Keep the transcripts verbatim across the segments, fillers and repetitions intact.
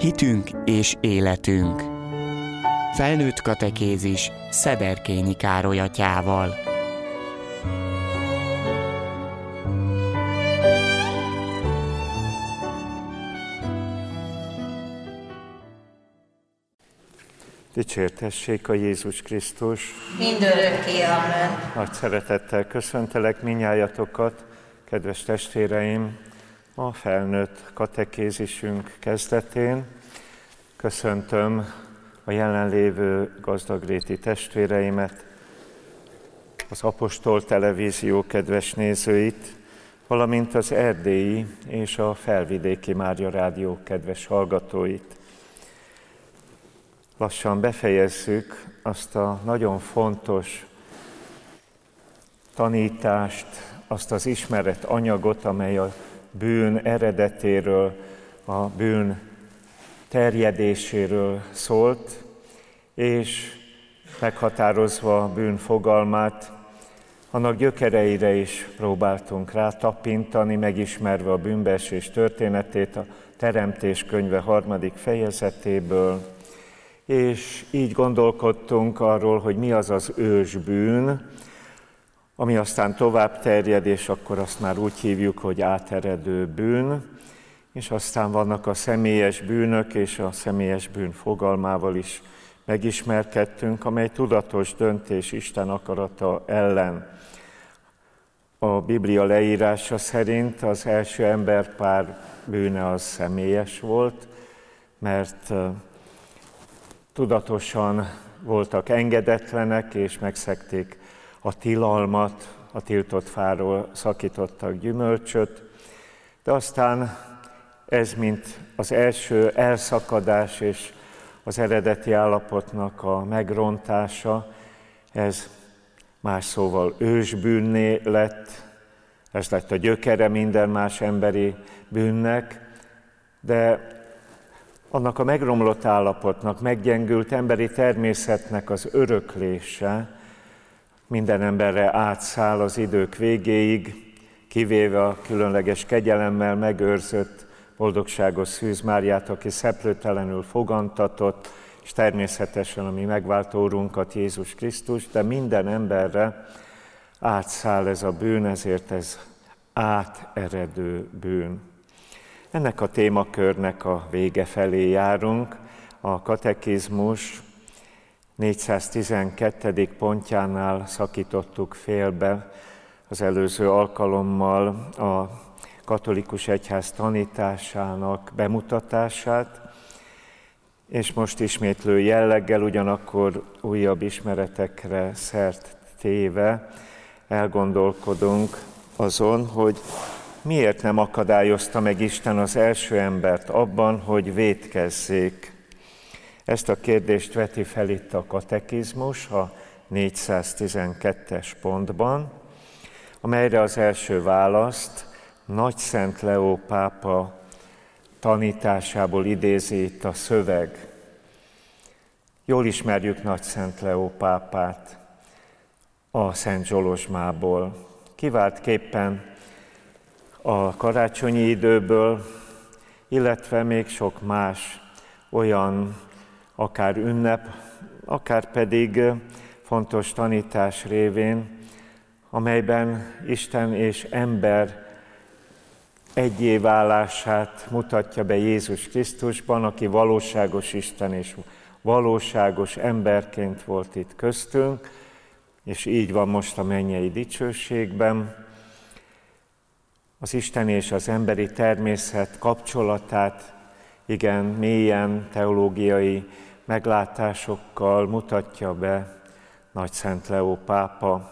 Hitünk és életünk. Felnőtt katekézis Szederkényi Károly atyával. Dicsértessék a Jézus Krisztus! Mindörökké, amen. Nagy szeretettel köszöntelek mindnyájatokat, kedves testvéreim, a felnőtt katekézisünk kezdetén. Köszöntöm a jelenlévő gazdagréti testvéreimet, az Apostol Televízió kedves nézőit, valamint az erdélyi és a felvidéki Mária Rádió kedves hallgatóit. Lassan befejezzük azt a nagyon fontos tanítást, azt az ismeret anyagot, amely a bűn eredetéről, a bűn terjedéséről szólt, és meghatározva a bűn fogalmát, annak gyökereire is próbáltunk rátapintani, megismerve a bűnbeesés történetét a Teremtés könyve harmadik fejezetéből, és így gondolkodtunk arról, hogy mi az az ősbűn, ami aztán tovább terjed, és akkor azt már úgy hívjuk, hogy áteredő bűn, és aztán vannak a személyes bűnök, és a személyes bűn fogalmával is megismerkedtünk, amely tudatos döntés Isten akarata ellen. A Biblia leírása szerint az első emberpár bűne az személyes volt, mert tudatosan voltak engedetlenek, és megszegték a tilalmat, a tiltott fáról szakítottak gyümölcsöt, de aztán ez, mint az első elszakadás és az eredeti állapotnak a megrontása, ez más szóval ősbűnné lett, ez lett a gyökere minden más emberi bűnnek, de annak a megromlott állapotnak, meggyengült emberi természetnek az öröklése minden emberre átszáll az idők végéig, kivéve a különleges kegyelemmel megőrzött boldogságos Szűz Máriát, aki szeplőtelenül fogantatott, és természetesen a mi megváltó Urunkat, Jézus Krisztus, de minden emberre átszáll ez a bűn, ezért ez áteredő bűn. Ennek a témakörnek a vége felé járunk. A katekizmus négyszáztizenkettedik pontjánál szakítottuk félbe az előző alkalommal a katolikus egyház tanításának bemutatását, és most ismétlő jelleggel, ugyanakkor újabb ismeretekre szert téve elgondolkodunk azon, hogy miért nem akadályozta meg Isten az első embert abban, hogy vétkezzék. Ezt a kérdést veti fel itt a katekizmus a négyszáztizenkettes pontban, amelyre az első választ Nagyszent Leó pápa tanításából idézi itt a szöveg. Jól ismerjük Nagyszent Leó pápát a Szent Zsolozsmából. Kiváltképpen a karácsonyi időből, illetve még sok más olyan akár ünnep, akár pedig fontos tanítás révén, amelyben Isten és ember egyé válását mutatja be Jézus Krisztusban, aki valóságos Isten és valóságos emberként volt itt köztünk, és így van most a mennyei dicsőségben. Az Isten és az emberi természet kapcsolatát igen mélyen teológiai meglátásokkal mutatja be Nagyszent Leó pápa.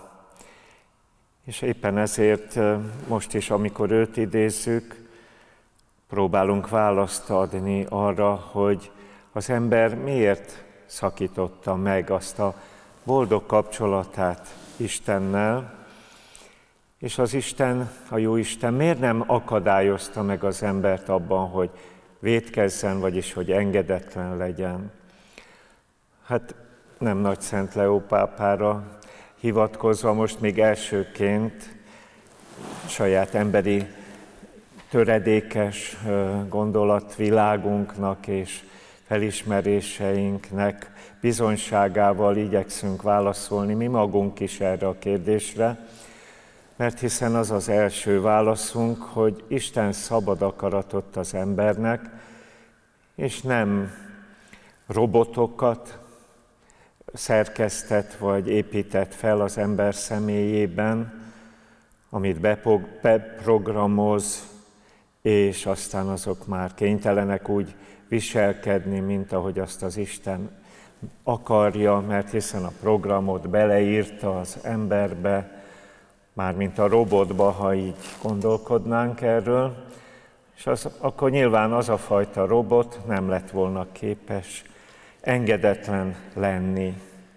És éppen ezért most is, amikor őt idézzük, próbálunk választ adni arra, hogy az ember miért szakította meg azt a boldog kapcsolatát Istennel, és az Isten, a jó Isten miért nem akadályozta meg az embert abban, hogy vétkezzen, vagyis hogy engedetlen legyen. Hát nem Nagyszent Leó pápára hivatkozva most még elsőként saját emberi töredékes gondolatvilágunknak és felismeréseinknek bizonyságával igyekszünk válaszolni mi magunk is erre a kérdésre, mert hiszen az az első válaszunk, hogy Isten szabad akaratot az embernek, és nem robotokat szerkesztett vagy épített fel az ember személyében, amit beprogramoz, és aztán azok már kénytelenek úgy viselkedni, mint ahogy azt az Isten akarja, mert hiszen a programot beleírta az emberbe, mármint a robotba, ha így gondolkodnánk erről, és az, akkor nyilván az a fajta robot nem lett volna képes engedetlen lenni.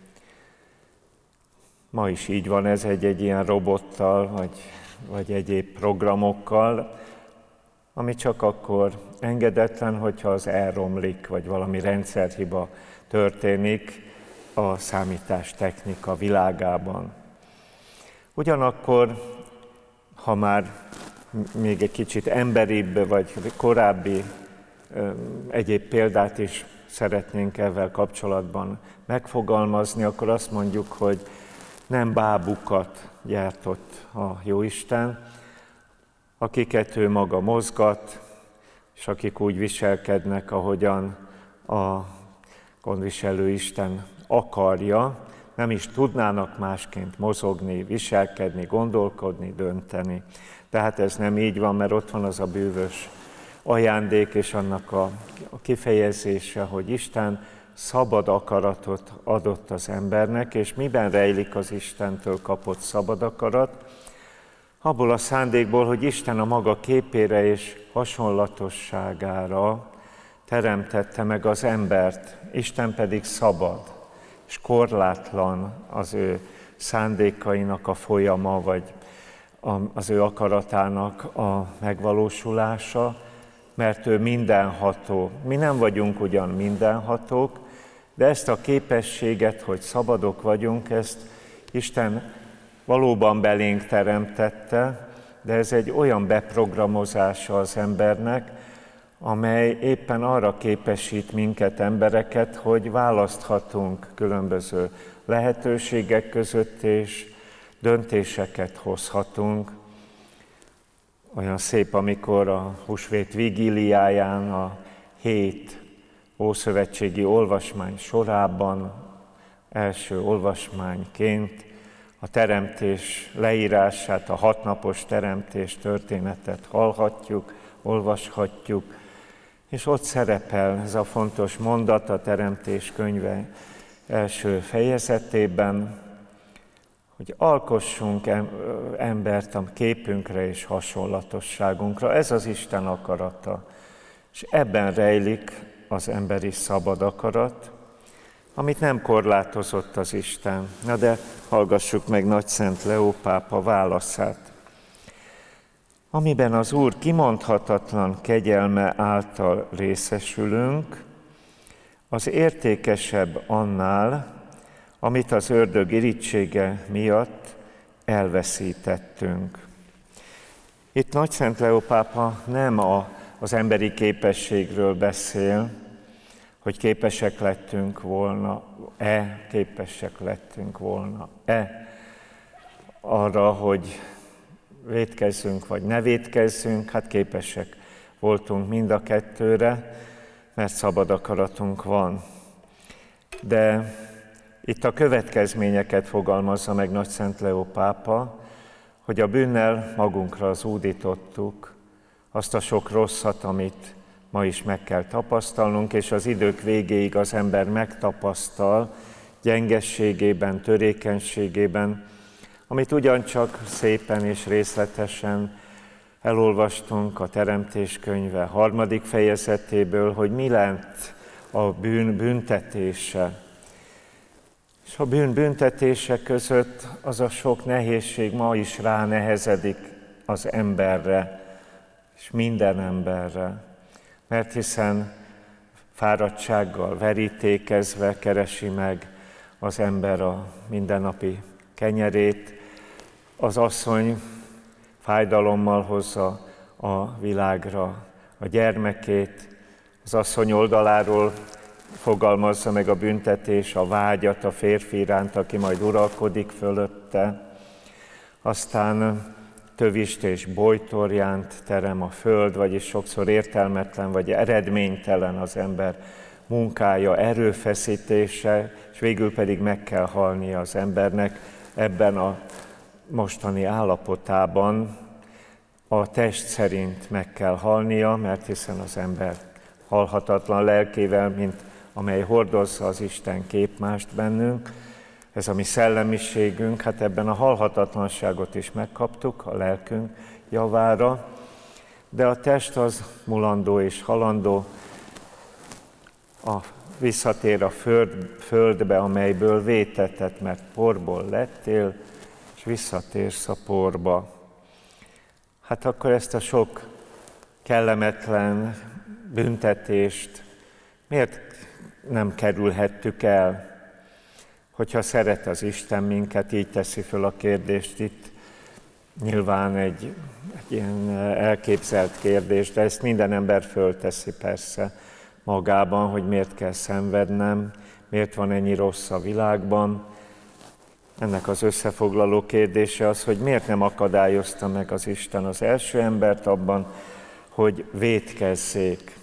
Ma is így van ez egy-egy ilyen robottal, vagy, vagy egyéb programokkal, ami csak akkor engedetlen, hogyha az elromlik, vagy valami rendszerhiba történik a számítástechnika világában. Ugyanakkor, ha már még egy kicsit emberibb, vagy korábbi egyéb példát is szeretnénk ezzel kapcsolatban megfogalmazni, akkor azt mondjuk, hogy nem bábukat gyártott a Jóisten, akiket ő maga mozgat, és akik úgy viselkednek, ahogyan a gondviselő Isten akarja, nem is tudnának másként mozogni, viselkedni, gondolkodni, dönteni. Tehát ez nem így van, mert ott van az a bűvös ajándék, és annak a, a kifejezése, hogy Isten szabad akaratot adott az embernek, és miben rejlik az Istentől kapott szabad akarat? Abból a szándékból, hogy Isten a maga képére és hasonlatosságára teremtette meg az embert, Isten pedig szabad, és korlátlan az ő szándékainak a folyama, vagy az ő akaratának a megvalósulása, mert ő mindenható. Mi nem vagyunk ugyan mindenhatók, de ezt a képességet, hogy szabadok vagyunk, ezt Isten valóban belénk teremtette, de ez egy olyan beprogramozása az embernek, amely éppen arra képesít minket, embereket, hogy választhatunk különböző lehetőségek között, és döntéseket hozhatunk. Olyan szép, amikor a húsvét vigíliáján a hét ószövetségi olvasmány sorában első olvasmányként a teremtés leírását, a hatnapos teremtés történetet hallhatjuk, olvashatjuk, és ott szerepel ez a fontos mondat a Teremtés könyve első fejezetében, hogy alkossunk embert a képünkre és hasonlatosságunkra. Ez az Isten akarata, és ebben rejlik az emberi szabad akarat, amit nem korlátozott az Isten. Na de hallgassuk meg Nagyszent Leó pápa válaszát. Amiben az Úr kimondhatatlan kegyelme által részesülünk, az értékesebb annál, amit az ördög irítsége miatt elveszítettünk. Itt Nagyszent Leó pápa nem a, az emberi képességről beszél, hogy képesek lettünk volna-e, képesek lettünk volna-e arra, hogy vétkezzünk vagy ne vétkezzünk, hát képesek voltunk mind a kettőre, mert szabad akaratunk van. De itt a következményeket fogalmazza meg Nagyszent Leó pápa, hogy a bűnnel magunkra zúdítottuk azt a sok rosszat, amit ma is meg kell tapasztalnunk, és az idők végéig az ember megtapasztal gyengességében, törékenységében, amit ugyancsak szépen és részletesen elolvastunk a Teremtés könyve harmadik fejezetéből, hogy mi lett a bűn büntetése. És a bűn büntetése között az a sok nehézség ma is ránehezedik az emberre, és minden emberre. Mert hiszen fáradtsággal verítékezve keresi meg az ember a mindennapi kenyerét, az asszony fájdalommal hozza a világra a gyermekét, az asszony oldaláról fogalmazza meg a büntetés a vágyat a férfi iránt, aki majd uralkodik fölötte. Aztán tövist és bojtorjánt terem a föld, vagyis sokszor értelmetlen vagy eredménytelen az ember munkája, erőfeszítése, és végül pedig meg kell halnia az embernek ebben a mostani állapotában. A test szerint meg kell halnia, mert hiszen az ember halhatatlan lelkével, mint amely hordozza az Isten képmást bennünk. Ez a mi szellemiségünk, hát ebben a halhatatlanságot is megkaptuk a lelkünk javára, de a test az mulandó és halandó, a visszatér a föld, földbe, amelyből vétetett, mert porból lettél, és visszatérsz a porba. Hát akkor ezt a sok kellemetlen büntetést miért nem kerülhettük el? Hogyha szeret az Isten minket, így teszi föl a kérdést itt, nyilván egy, egy ilyen elképzelt kérdés, de ezt minden ember fölteszi persze magában, hogy miért kell szenvednem, miért van ennyi rossz a világban. Ennek az összefoglaló kérdése az, hogy miért nem akadályozta meg az Isten az első embert abban, hogy vétkezzék.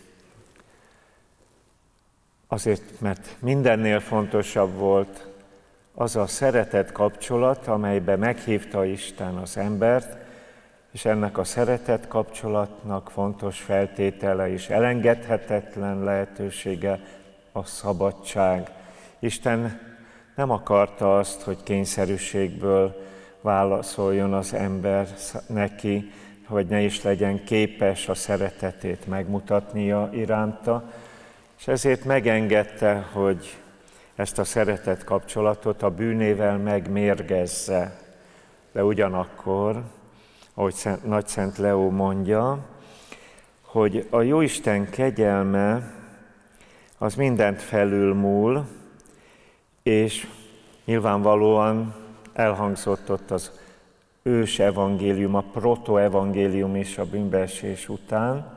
Azért, mert mindennél fontosabb volt az a szeretet kapcsolat, amelybe meghívta Isten az embert, és ennek a szeretet kapcsolatnak fontos feltétele és elengedhetetlen lehetősége a szabadság. Isten nem akarta azt, hogy kényszerűségből válaszoljon az ember neki, hogy ne is legyen képes a szeretetét megmutatnia iránta, és ezért megengedte, hogy ezt a szeretet kapcsolatot a bűnével megmérgezze. De ugyanakkor, ahogy Szent, Nagy Szent Leó mondja, hogy a Jóisten kegyelme az mindent felülmúl, és nyilvánvalóan elhangzott ott az ős evangélium, a protoevangélium is a bűnbeesés után,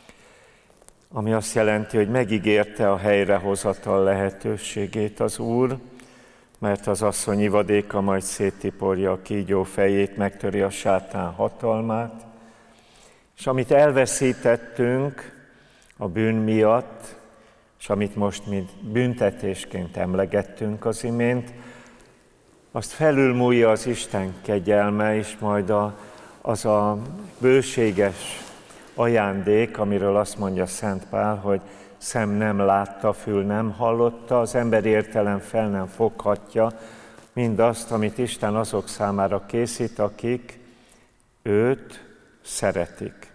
ami azt jelenti, hogy megígérte a helyrehozatal lehetőségét az Úr, mert az asszony ivadéka majd széttiporja a kígyó fejét, megtöri a sátán hatalmát, és amit elveszítettünk a bűn miatt, és amit most mint büntetésként emlegettünk az imént, azt felülmúlja az Isten kegyelme, és majd a, az a bőséges ajándék, amiről azt mondja Szent Pál, hogy szem nem látta, fül nem hallotta, az emberi értelem fel nem foghatja mindazt, amit Isten azok számára készít, akik őt szeretik.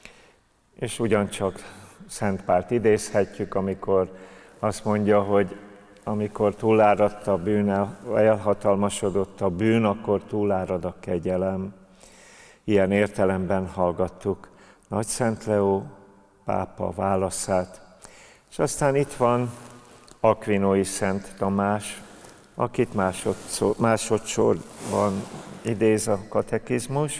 És ugyancsak Szent Pált idézhetjük, amikor azt mondja, hogy amikor túláradt a bűn, elhatalmasodott a bűn, akkor túlárad a kegyelem. Ilyen értelemben hallgattuk Nagy Szent Leó pápa válaszát. És aztán itt van Akvinói Szent Tamás, akit másodszor, másodszorban idéz a katekizmus.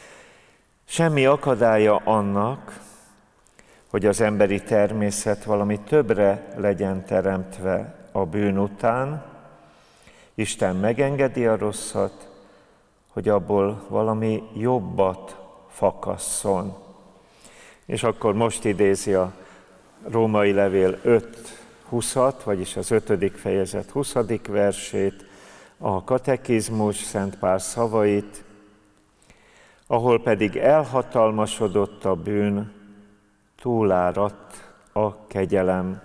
Semmi akadálya annak, hogy az emberi természet valami többre legyen teremtve a bűn után. Isten megengedi a rosszat, hogy abból valami jobbat fakasszon. És akkor most idézi a Római Levél öt huszat, vagyis az ötödik fejezet huszadik versét, a katekizmus Szent Pál szavait, ahol pedig elhatalmasodott a bűn, túláradt a kegyelem.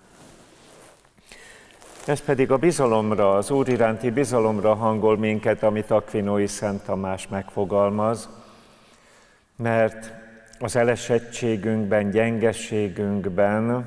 Ez pedig a bizalomra, az Úr iránti bizalomra hangol minket, amit Akvinói Szent Tamás megfogalmaz, mert az elesettségünkben, gyengeségünkben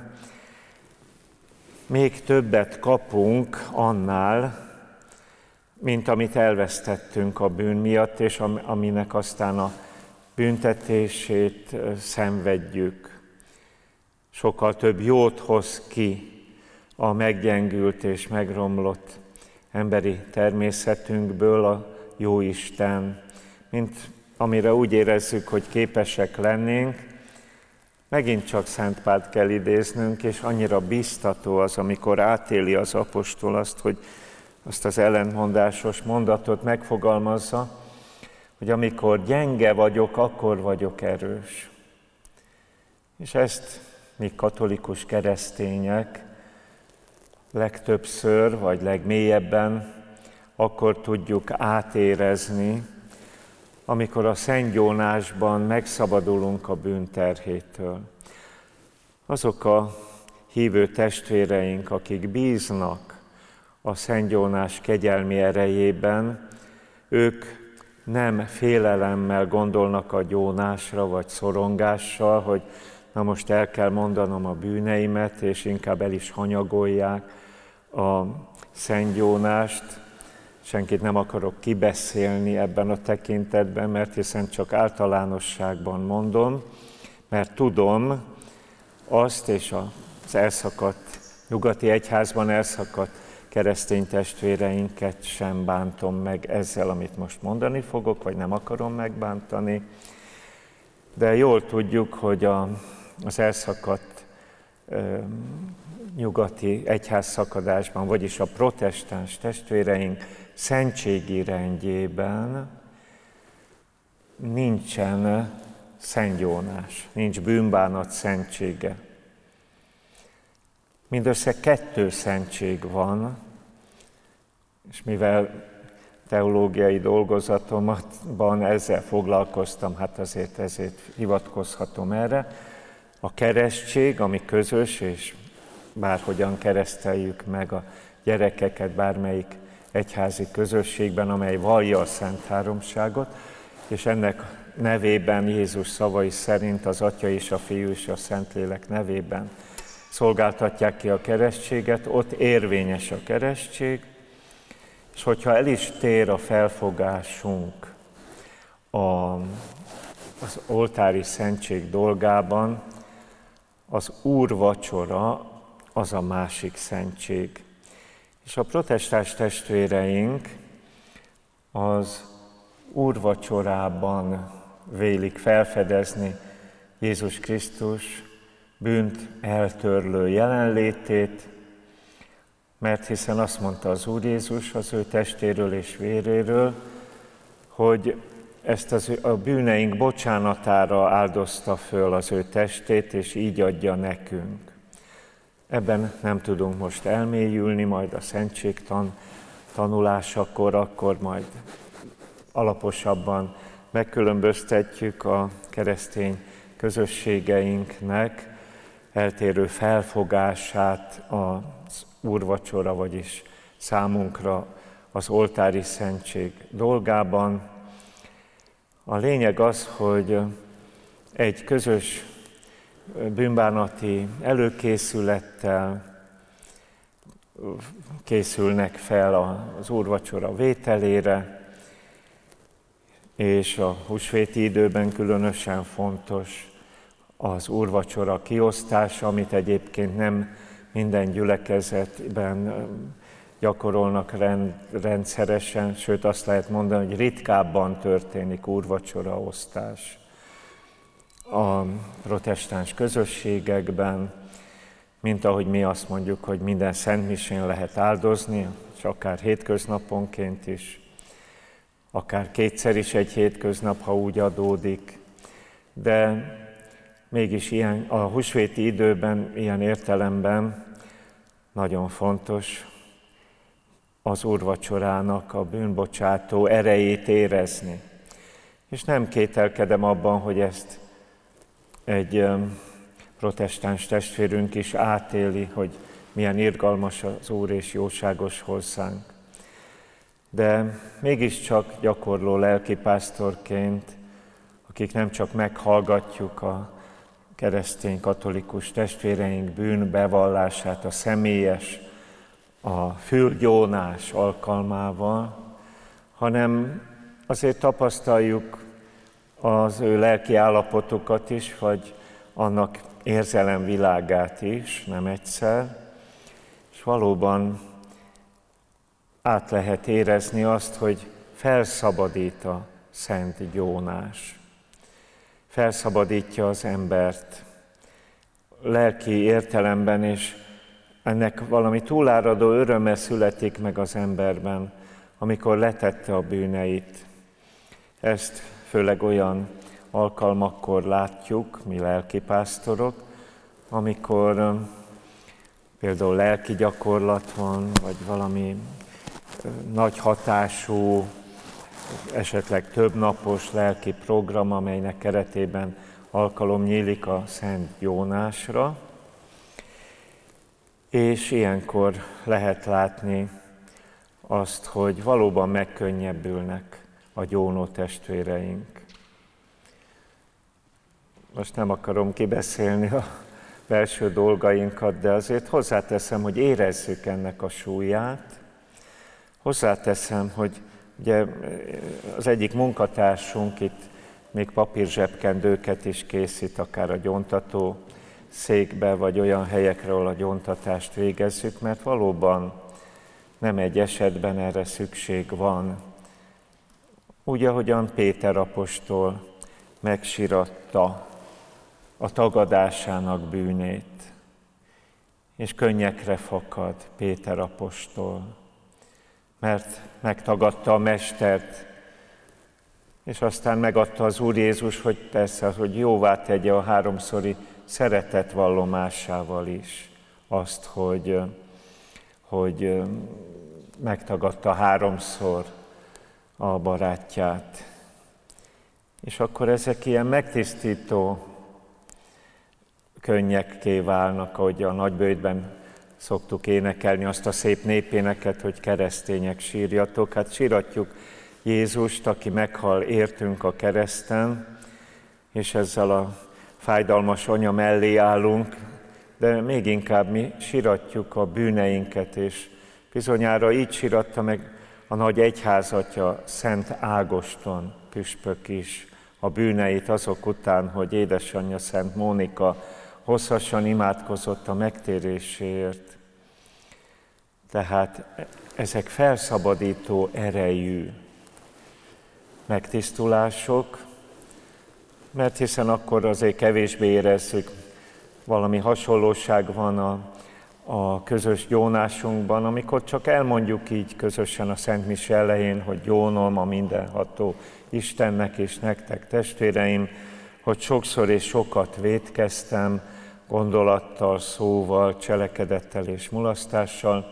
még többet kapunk annál, mint amit elvesztettünk a bűn miatt, és aminek aztán a büntetését szenvedjük. Sokkal több jót hoz ki a meggyengült és megromlott emberi természetünkből a Jóisten, mint amire úgy érezzük, hogy képesek lennénk, megint csak Szent Pált kell idéznünk, és annyira biztató az, amikor átéli az apostol azt, hogy azt az ellentmondásos mondatot megfogalmazza, hogy amikor gyenge vagyok, akkor vagyok erős. És ezt mi katolikus keresztények legtöbbször, vagy legmélyebben akkor tudjuk átérezni, amikor a szentgyónásban megszabadulunk a bűnterhétől. Azok a hívő testvéreink, akik bíznak a szentgyónás kegyelmi erejében, ők nem félelemmel gondolnak a gyónásra, vagy szorongással, hogy na most el kell mondanom a bűneimet, és inkább el is hanyagolják a szentgyónást. Senkit nem akarok kibeszélni ebben a tekintetben, mert hiszen csak általánosságban mondom, mert tudom azt, és az elszakadt, nyugati egyházban elszakadt keresztény testvéreinket sem bántom meg ezzel, amit most mondani fogok, vagy nem akarom megbántani, de jól tudjuk, hogy a, az elszakadt ö, nyugati egyházszakadásban, vagyis a protestáns testvéreink szentségi rendjében nincsen szentgyónás, nincs bűnbánat szentsége. Mindössze kettő szentség van, és mivel teológiai dolgozatomban ezzel foglalkoztam, hát azért ezért hivatkozhatom erre. A keresztség, ami közös, és bárhogyan kereszteljük meg a gyerekeket bármelyik egyházi közösségben, amely vallja a Szent Háromságot, és ennek nevében, Jézus szavai szerint az Atya és a Fiú és a Szentlélek nevében szolgáltatják ki a keresztséget, ott érvényes a keresztség, és hogyha el is tér a felfogásunk a, az oltári szentség dolgában, az úrvacsora az a másik szentség. És a protestáns testvéreink az úrvacsorában vélik felfedezni Jézus Krisztus bűnt eltörlő jelenlétét, mert hiszen azt mondta az Úr Jézus az ő testéről és véréről, hogy ezt az, a bűneink bocsánatára áldozta föl az ő testét, és így adja nekünk. Ebben nem tudunk most elmélyülni, majd a szentségtan tanulásakor, akkor majd alaposabban megkülönböztetjük a keresztény közösségeinknek eltérő felfogását az úrvacsora, vagyis számunkra az oltári szentség dolgában. A lényeg az, hogy egy közös bűnbánati előkészülettel készülnek fel az úrvacsora vételére, és a húsvéti időben különösen fontos az úrvacsora kiosztása, amit egyébként nem minden gyülekezetben gyakorolnak rend, rendszeresen, sőt azt lehet mondani, hogy ritkábban történik úrvacsora osztás a protestáns közösségekben, mint ahogy mi azt mondjuk, hogy minden szentmisén lehet áldozni, és akár hétköznaponként is, akár kétszer is egy hétköznap, ha úgy adódik, de mégis ilyen, a húsvéti időben ilyen értelemben nagyon fontos az úrvacsorának a bűnbocsátó erejét érezni. És nem kételkedem abban, hogy ezt egy protestáns testvérünk is átéli, hogy milyen irgalmas az Úr és jóságos hozzánk. De mégiscsak gyakorló lelkipásztorként, akik nem csak meghallgatjuk a keresztény katolikus testvéreink bűnbevallását a személyes, a fülgyónás alkalmával, hanem azért tapasztaljuk az ő lelki állapotokat is, vagy annak érzelemvilágát is, nem egyszer, és valóban át lehet érezni azt, hogy felszabadít a Szent Jónás. Felszabadítja az embert lelki értelemben, és ennek valami túláradó öröme születik meg az emberben, amikor letette a bűneit. Ezt főleg olyan alkalmakkor látjuk, mi lelkipásztorok, amikor például lelki gyakorlat van, vagy valami nagy hatású, esetleg több napos lelki program, amelynek keretében alkalom nyílik a Szent Jónásra, és ilyenkor lehet látni azt, hogy valóban megkönnyebbülnek a gyónó testvéreink. Most nem akarom kibeszélni a belső dolgainkat, de azért hozzáteszem, hogy érezzük ennek a súlyát. Hozzáteszem, hogy ugye az egyik munkatársunk itt még papírzsebkendőket is készít, akár a gyóntató székbe, vagy olyan helyekre, ahol a gyóntatást végezzük, mert valóban nem egy esetben erre szükség van. Úgy, ahogyan Péter apostol megsiratta a tagadásának bűnét, és könnyekre fakad Péter apostol, mert megtagadta a Mestert, és aztán megadta az Úr Jézus, hogy persze, hogy jóvá tegye a háromszori szeretet vallomásával is azt, hogy, hogy megtagadta háromszor a barátját. És akkor ezek ilyen megtisztító könnyekké válnak, ahogy a nagyböjtben szoktuk énekelni azt a szép népéneket, hogy keresztények sírjatok. Hát síratjuk Jézust, aki meghal értünk a kereszten, és ezzel a fájdalmas anya mellé állunk, de még inkább mi síratjuk a bűneinket, és bizonyára így síratta meg a nagy egyházatja, Szent Ágoston püspök is a bűneit azok után, hogy édesanyja Szent Mónika hosszasan imádkozott a megtéréséért. Tehát ezek felszabadító erejű megtisztulások, mert hiszen akkor azért kevésbé érezzük, valami hasonlóság van a, a közös gyónásunkban, amikor csak elmondjuk így közösen a Szent Mise elején, hogy gyónom a mindenható Istennek és nektek, testvéreim, hogy sokszor és sokat vétkeztem gondolattal, szóval, cselekedettel és mulasztással.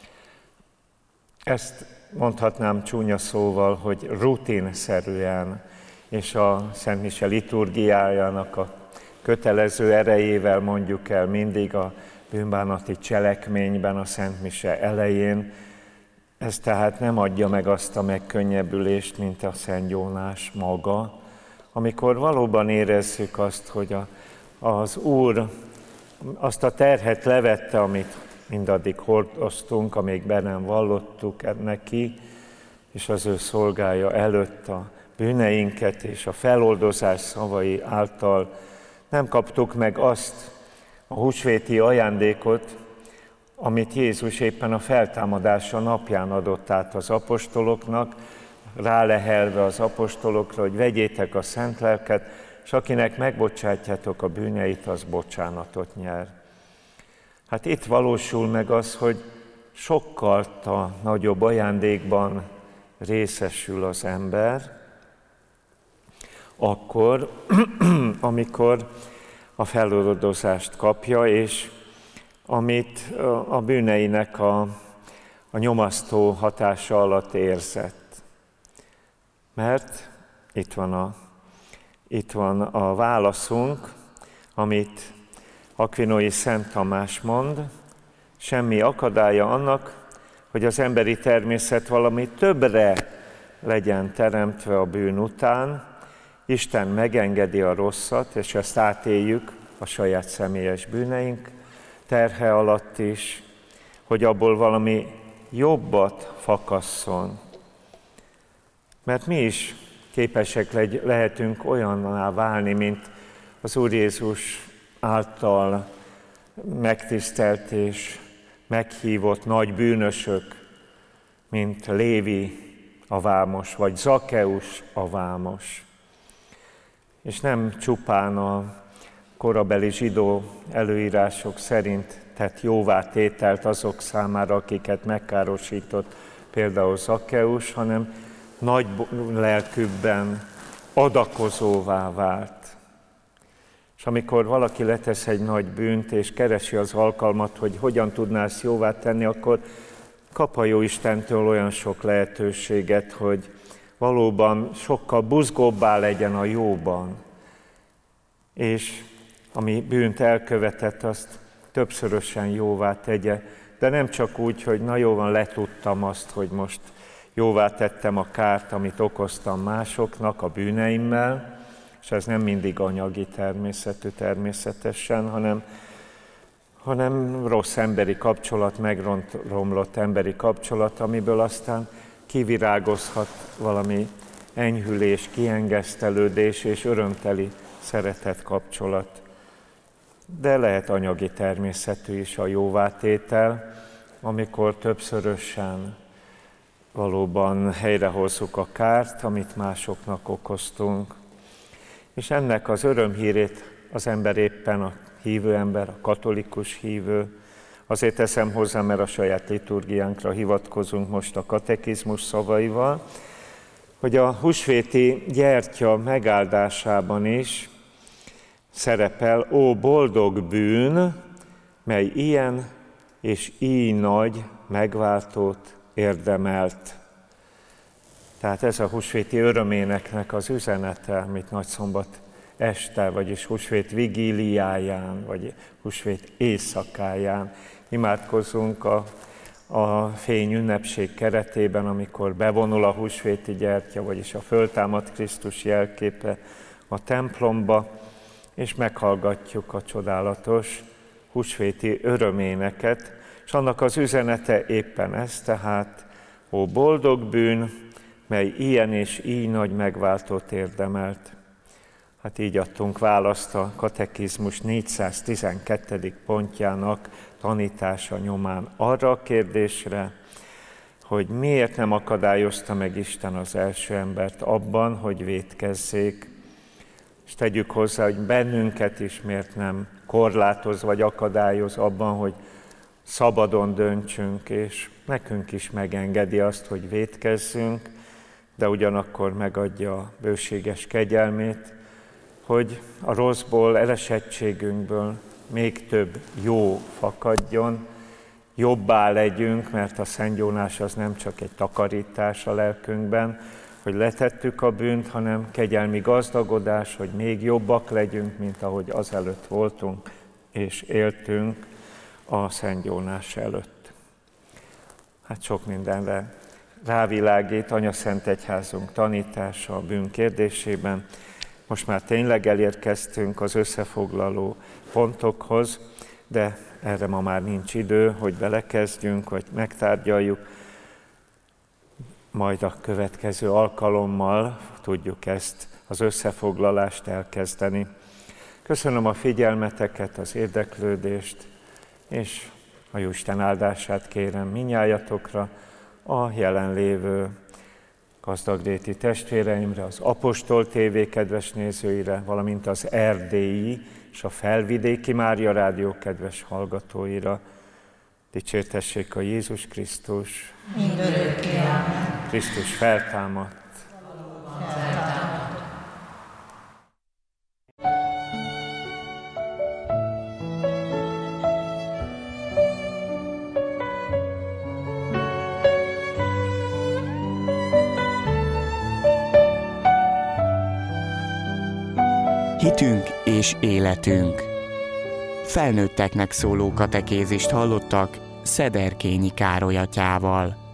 Ezt mondhatnám csúnya szóval, hogy rutinszerűen, és a Szent Mise liturgiájának a kötelező erejével mondjuk el mindig a bűnbánati cselekményben, a Szent Mise elején. Ez tehát nem adja meg azt a megkönnyebbülést, mint a Szent Jónás maga, amikor valóban érezzük azt, hogy a, az Úr azt a terhet levette, amit mindaddig hordoztunk, amíg be nem vallottuk neki, és az ő szolgája előtt a bűneinket és a feloldozás szavai által nem kaptuk meg azt a húsvéti ajándékot, amit Jézus éppen a feltámadása napján adott át az apostoloknak, rálehelve az apostolokra, hogy vegyétek a szent lelket, és akinek megbocsátjátok a bűneit, az bocsánatot nyer. Hát itt valósul meg az, hogy sokkal nagyobb ajándékban részesül az ember, akkor, amikor a feloldozást kapja, és amit a bűneinek a, a nyomasztó hatása alatt érzett. Mert itt van a, itt van a válaszunk, amit Akvinói Szent Tamás mond, semmi akadálya annak, hogy az emberi természet valami többre legyen teremtve a bűn után. Isten megengedi a rosszat, és ezt átéljük a saját személyes bűneink terhe alatt is, hogy abból valami jobbat fakasszon. Mert mi is képesek lehetünk olyanná válni, mint az Úr Jézus által megtisztelt és meghívott nagy bűnösök, mint Lévi a vámos, vagy Zakkeus a vámos. És nem csupán a korabeli zsidó előírások szerint tett jóvátételt azok számára, akiket megkárosított például Zakkeus, hanem nagy lelkükben adakozóvá vált. És amikor valaki letesz egy nagy bűnt, és keresi az alkalmat, hogy hogyan tudná ezt jóvá tenni, akkor kap a Jóistentől olyan sok lehetőséget, hogy valóban sokkal buzgóbbá legyen a jóban. És ami bűnt elkövetett, azt többszörösen jóvá tegye. De nem csak úgy, hogy na jó van, letudtam azt, hogy most jóvá tettem a kárt, amit okoztam másoknak a bűneimmel, és ez nem mindig anyagi természetű természetesen, hanem, hanem rossz emberi kapcsolat, megromlott emberi kapcsolat, amiből aztán kivirágozhat valami enyhülés, kiengesztelődés és örömteli szeretet kapcsolat. De lehet anyagi természetű is a jóvátétel, amikor többszörösen valóban helyrehozzuk a kárt, amit másoknak okoztunk. És ennek az örömhírét az ember éppen a hívő ember, a katolikus hívő. Azért teszem hozzá, mert a saját liturgiánkra hivatkozunk most a katekizmus szavaival, hogy a húsvéti gyertya megáldásában is szerepel, ó boldog bűn, mely ilyen és így nagy megváltót érdemelt. Tehát ez a húsvéti öröméneknek az üzenete, amit nagyszombat este, vagyis húsvét vigíliáján, vagy húsvét éjszakáján imádkozunk a, a fény ünnepség keretében, amikor bevonul a húsvéti gyertya, vagyis a föltámadt Krisztus jelképe a templomba, és meghallgatjuk a csodálatos húsvéti öröméneket, és annak az üzenete éppen ez, tehát, ó boldog bűn, mely ilyen és így nagy megváltót érdemelt. Hát így adtunk választ a katekizmus négyszáztizenkettedik pontjának tanítása nyomán arra a kérdésre, hogy miért nem akadályozta meg Isten az első embert abban, hogy vétkezzék, és tegyük hozzá, hogy bennünket is miért nem korlátoz vagy akadályoz abban, hogy szabadon döntsünk, és nekünk is megengedi azt, hogy vétkezzünk, de ugyanakkor megadja a bőséges kegyelmét, hogy a rosszból, elesettségünkből még több jó fakadjon, jobbá legyünk, mert a szentgyónás az nem csak egy takarítás a lelkünkben, hogy letettük a bűnt, hanem kegyelmi gazdagodás, hogy még jobbak legyünk, mint ahogy azelőtt voltunk és éltünk a szentgyónás előtt. Hát sok mindenre rávilágít Anyaszentegyházunk tanítása a bűn kérdésében. Most már tényleg elérkeztünk az összefoglaló pontokhoz, de erre ma már nincs idő, hogy belekezdjünk, vagy megtárgyaljuk. Majd a következő alkalommal tudjuk ezt az összefoglalást elkezdeni. Köszönöm a figyelmeteket, az érdeklődést, és a Jóisten áldását kérem minnyájatokra, a jelenlévő gazdagréti testvéreimre, az Apostol té vé kedves nézőire, valamint az erdélyi és a felvidéki Mária Rádió kedves hallgatóira. Dicsértessék a Jézus Krisztus! Mindörökké, amen. Krisztus feltámadt! Feltámadt. Hitünk és életünk. Felnőtteknek szóló katekézist hallottak Szederkényi Károly atyával.